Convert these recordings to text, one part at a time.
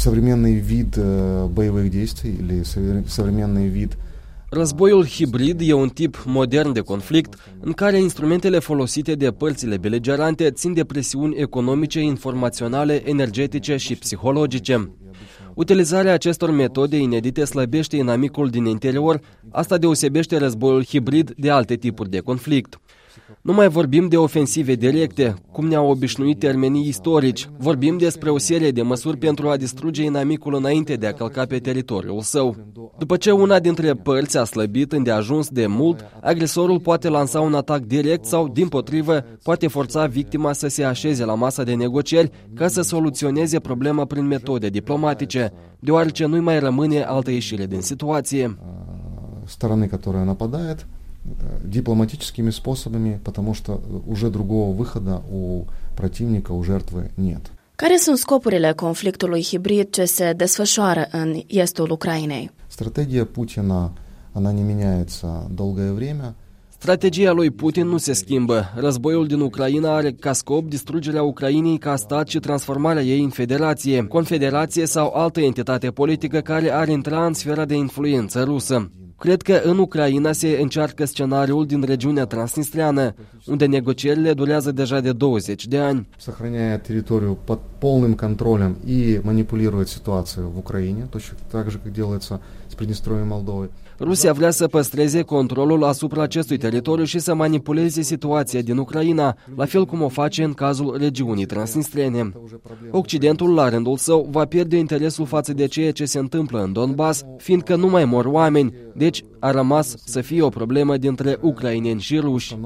современный вид боевых действий или современный вид. Războiul hibrid e un tip modern de conflict în care instrumentele folosite de părțile beligerante țin de presiuni economice, informaționale, energetice și psihologice. Utilizarea acestor metode inedite slăbește inamicul din interior, asta deosebește războiul hibrid de alte tipuri de conflict. Nu mai vorbim de ofensive directe, cum ne-au obișnuit termenii istorici. Vorbim despre o serie de măsuri pentru a distruge inamicul înainte de a călca pe teritoriul său. După ce una dintre părți a slăbit îndeajuns de mult, agresorul poate lansa un atac direct sau, dimpotrivă, poate forța victima să se așeze la masa de negocieri ca să soluționeze problema prin metode diplomatice, deoarece nu-i mai rămâne altă ieșire din situație. Стороны, которая нападает, дипломатическими способами, потому что уже другого выхода у противника, у жертвы нет. Care sunt scopurile conflictului hibrid ce se desfășoară în estul Ucrainei? Стратегия Путина, она не меняется долгое время. Strategia lui Putin nu se schimbă. Războiul din Ucraina are ca scop distrugerea Ucrainei ca stat și transformarea ei în federație, confederație sau altă entitate politică care ar intra în sfera de influență rusă. Cred că în Ucraina se încearcă scenariul din regiunea transnistreană, unde negocierile durează deja de 20 de ani. Сохраняя территорию под полным контролем и манипулирует ситуацию в Украине, точно так же, как делается с Приднестровьем и Молдовой. Rusia vrea să păstreze controlul asupra acestui teritoriu și să manipuleze situația din Ucraina, la fel cum o face în cazul regiunii transnistrene. Occidentul, la rândul său, va pierde interesul față de ceea ce se întâmplă în Donbass, fiindcă nu mai mor oameni, deci a rămas să fie o problemă dintre ucraineni și ruși.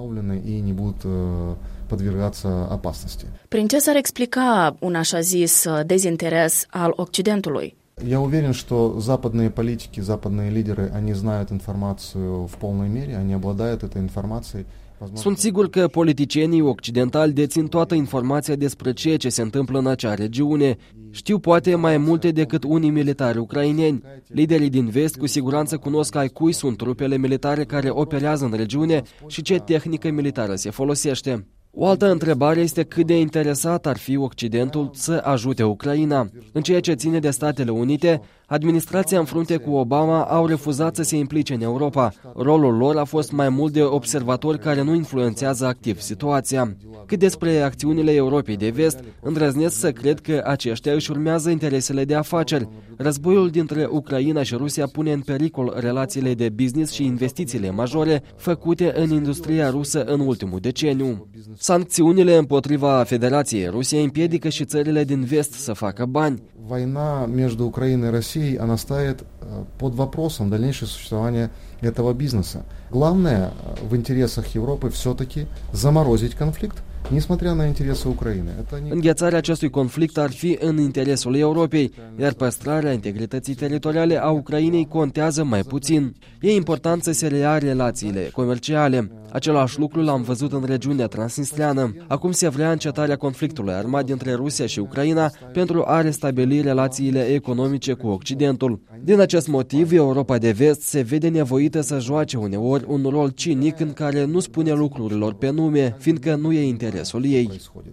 Prin ce s-ar explica un așa zis dezinteres al Occidentului? Я уверен, что западные политики, западные лидеры, они знают информацию в полной мере, они обладают этой информацией. Sunt sigur că politicienii occidentali dețin toată informația despre ceea ce se întâmplă în acea regiune. Știu poate mai multe decât unii militari ucraineni. Liderii din vest cu siguranță cunosc ai cui sunt trupele militare care operează în regiune și ce tehnică militară se folosește. O altă întrebare este cât de interesat ar fi Occidentul să ajute Ucraina. În ceea ce ține de Statele Unite, administrația în frunte cu Obama au refuzat să se implice în Europa. Rolul lor a fost mai mult de observatori care nu influențează activ situația. Cât despre acțiunile Europei de vest, îndrăznesc să cred că aceștia își urmează interesele de afaceri. Războiul dintre Ucraina și Rusia pune în pericol relațiile de business și investițiile majore făcute în industria rusă în ultimul deceniu. Sancțiunile împotriva Federației Rusiei împiedică și țările din vest să facă bani. Война между Украиной и Россией, она ставит под вопросом дальнейшее существование этого бизнеса. Главное в интересах Европы все-таки заморозить конфликт, nесмотря на интересы Украины. Înghețarea acestui conflict ar fi în interesul Europei, iar păstrarea integrității teritoriale a Ucrainei contează mai puțin. E important să se reia relațiile comerciale. Același lucru l-am văzut în regiunea transnistreană. Acum se vrea încetarea conflictului armat dintre Rusia și Ucraina pentru a restabili relațiile economice cu Occidentul. Din acest motiv, Europa de vest se vede nevoită să joace uneori un rol cinic în care nu spune lucrurilor pe nume, fiindcă nu e interesul ei.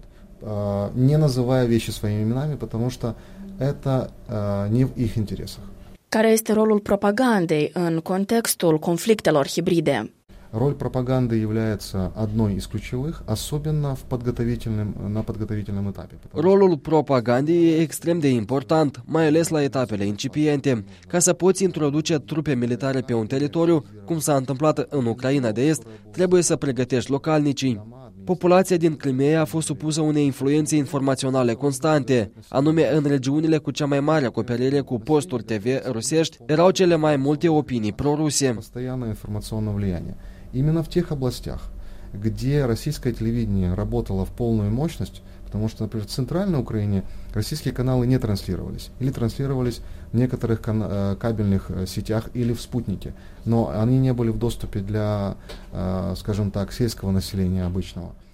Не называя вещи своими именами, потому что это не в их интересах. Care este rolul propagandei în contextul conflictelor hibride? Роль пропаганды является одной из ключевых, особенно на подготовительном этапе. Rolul propagandei e extrem de important, mai ales la etapele incipiente. Ca să poți introduce trupe militare pe un teritoriu, cum s-a întâmplat în Ucraina de Est, trebuie să pregătești localnicii. Populația din Crimea a fost supusă unei influențe informaționale constante, anume în regiunile cu cea mai mare acoperire cu posturi TV rusești, erau cele mai multe opinii pro-ruse. Именно в тех областях, где российское телевидение работало в полную мощность, потому что, например, в Центральной Украине российские каналы не транслировались, или транслировались в некоторых кабельных сетях или в спутнике, но они не были в доступе для, скажем так, сельского населения обычного.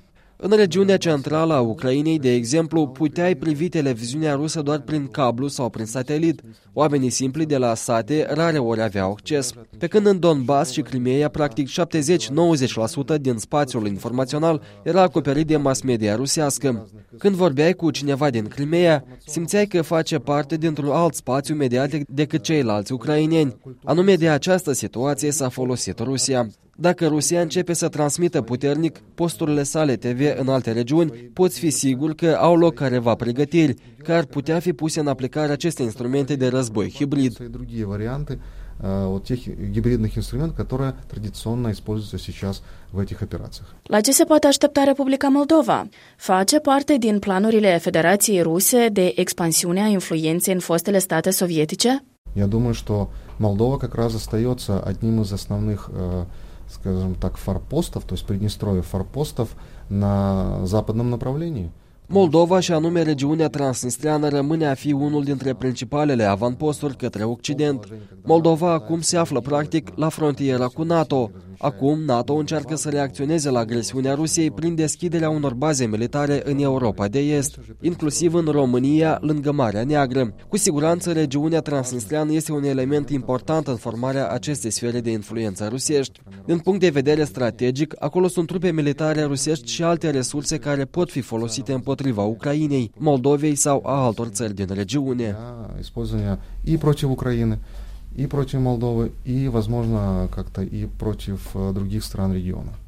În regiunea centrală a Ucrainei, de exemplu, puteai privi televiziunea rusă doar prin cablu sau prin satelit. Oamenii simpli de la sate rare ori aveau acces. Pe când în Donbass și Crimeea, practic 70-90% din spațiul informațional era acoperit de mass media rusească. Când vorbeai cu cineva din Crimeea, simțeai că face parte dintr-un alt spațiu mediatic decât ceilalți ucraineni. Anume de această situație s-a folosit Rusia. Dacă Rusia începe să transmită puternic posturile sale TV în alte regiuni, poți fi sigur că au loc careva pregătiri, care ar putea fi puse în aplicare aceste instrumente de război hibrid. Тех гибридных инструментов, которые традиционно используются сейчас в этих операциях. La ce se poate aștepta Republica Moldova? Face parte din planurile Federației Ruse de expansiune a influenței în fostele state sovietice? Я думаю, что Молдова как раз остается одним из основных, скажем так, форпостов, то есть Приднестровье форпостов на западном направлении. Moldova, și anume regiunea transnistreană, rămâne a fi unul dintre principalele avanposturi către Occident. Moldova acum se află practic la frontiera cu NATO. Acum NATO încearcă să reacționeze la agresiunea Rusiei prin deschiderea unor baze militare în Europa de Est, inclusiv în România, lângă Marea Neagră. Cu siguranță, regiunea transnistreană este un element important în formarea acestei sfere de influență rusești. Din punct de vedere strategic, acolo sunt trupe militare rusești și alte resurse care pot fi folosite împotriva Ucrainei, Moldovei sau a altor țări din regiune. Использование и против Украины, и против Молдовы, и, возможно, как-то и против других стран региона.